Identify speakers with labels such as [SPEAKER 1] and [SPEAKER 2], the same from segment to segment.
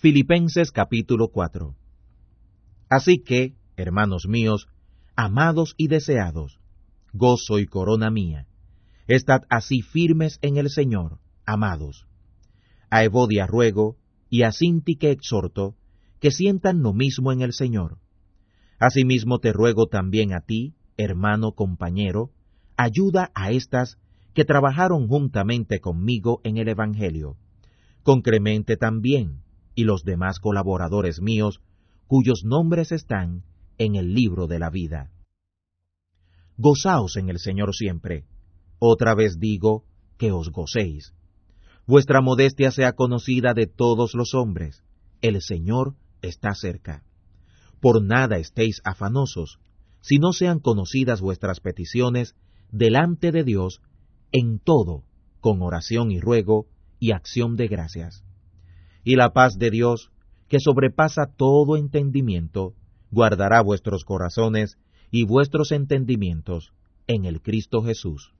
[SPEAKER 1] Filipenses capítulo 4. Así que, hermanos míos, amados y deseados, gozo y corona mía, estad así firmes en el Señor, amados. A Evodia ruego, y a Sintique exhorto, que sientan lo mismo en el Señor. Asimismo te ruego también a ti, hermano compañero, ayuda a estas que trabajaron juntamente conmigo en el Evangelio, con Clemente también, y los demás colaboradores míos, cuyos nombres están en el libro de la vida. Gozaos en el Señor siempre. Otra vez digo, que os gocéis. Vuestra modestia sea conocida de todos los hombres. El Señor está cerca. Por nada estéis afanosos, si no sean conocidas vuestras peticiones delante de Dios, en todo, con oración y ruego y acción de gracias. Y la paz de Dios, que sobrepasa todo entendimiento, guardará vuestros corazones y vuestros entendimientos en el Cristo Jesús.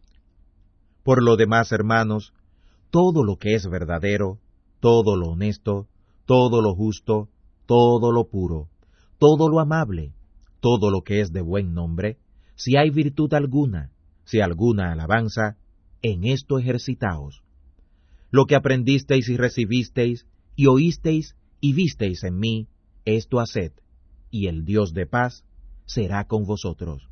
[SPEAKER 1] Por lo demás, hermanos, todo lo que es verdadero, todo lo honesto, todo lo justo, todo lo puro, todo lo amable, todo lo que es de buen nombre, si hay virtud alguna, si alguna alabanza, en esto ejercitaos. Lo que aprendisteis y recibisteis, y oísteis y visteis en mí, esto haced, y el Dios de paz será con vosotros.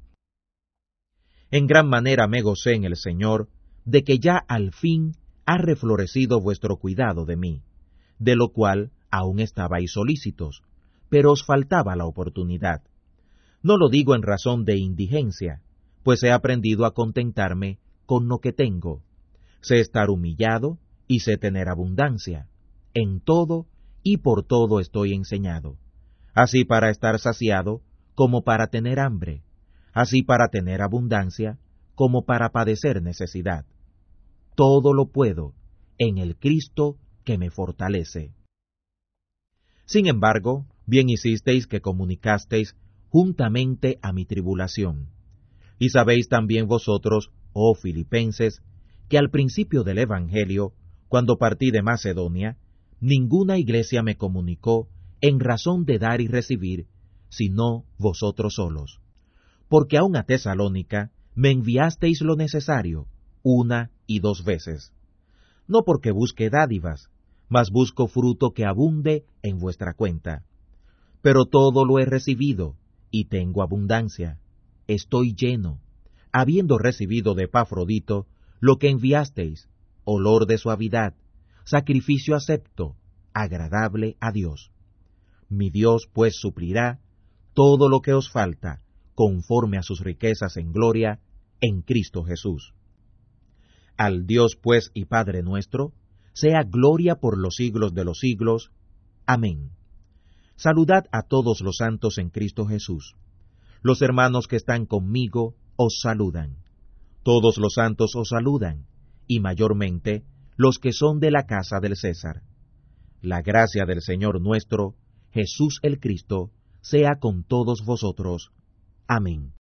[SPEAKER 1] En gran manera me gocé en el Señor, de que ya al fin ha reflorecido vuestro cuidado de mí, de lo cual aún estabais solícitos, pero os faltaba la oportunidad. No lo digo en razón de indigencia, pues he aprendido a contentarme con lo que tengo. Sé estar humillado y sé tener abundancia. En todo y por todo estoy enseñado, así para estar saciado como para tener hambre, así para tener abundancia como para padecer necesidad. Todo lo puedo en el Cristo que me fortalece. Sin embargo, bien hicisteis que comunicasteis juntamente a mi tribulación. Y sabéis también vosotros, oh Filipenses, que al principio del Evangelio, cuando partí de Macedonia, ninguna iglesia me comunicó en razón de dar y recibir, sino vosotros solos. Porque aun a Tesalónica me enviasteis lo necesario, 1 y 2 veces. No porque busque dádivas, mas busco fruto que abunde en vuestra cuenta. Pero todo lo he recibido, y tengo abundancia. Estoy lleno, habiendo recibido de Epafrodito lo que enviasteis, olor de suavidad, sacrificio acepto, agradable a Dios. Mi Dios pues suplirá todo lo que os falta, conforme a sus riquezas en gloria, en Cristo Jesús. Al Dios pues y Padre nuestro, sea gloria por los siglos de los siglos. Amén. Saludad a todos los santos en Cristo Jesús. Los hermanos que están conmigo os saludan. Todos los santos os saludan, y mayormente los que son de la casa del César. La gracia del Señor nuestro, Jesús el Cristo, sea con todos vosotros. Amén.